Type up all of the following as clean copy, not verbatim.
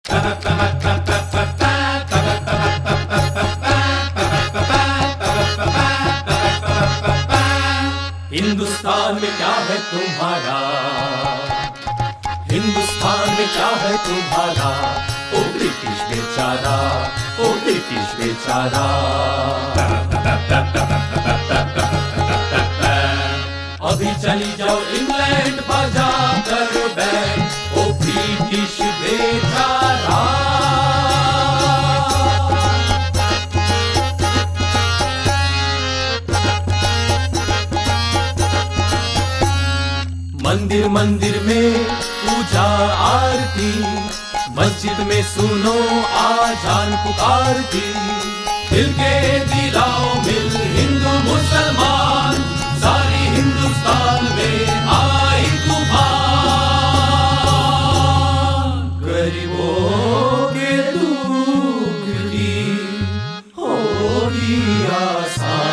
हिंदुस्तान में क्या है तुम्हारा, हिंदुस्तान में क्या है तुम्हारा, ओ ब्रिटिश बेचारा, ओ ब्रिटिश बेचारा। अभी चली जाओ इंग्लैंड बजा कर बैंड, ओ ब्रिटिश बेचारा। मंदिर मंदिर में पूजा आरती, मस्जिद में सुनो आजान पुकारती। दिल के दिलाओ मिल हिंदू मुसलमान, सारी हिंदुस्तान में आई तूफान। गरीबों के दुख की होगी आसान।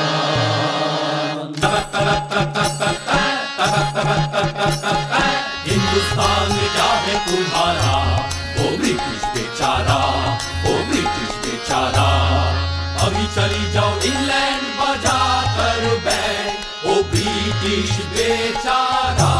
हिंदुस्तान में क्या है तुम्हारा, ओ ब्रिटिश बेचारा, ओ ब्रिटिश बेचारा। अभी चली जाओ इंग्लैंड बजा कर बैंड, ओ ब्रिटिश बेचारा।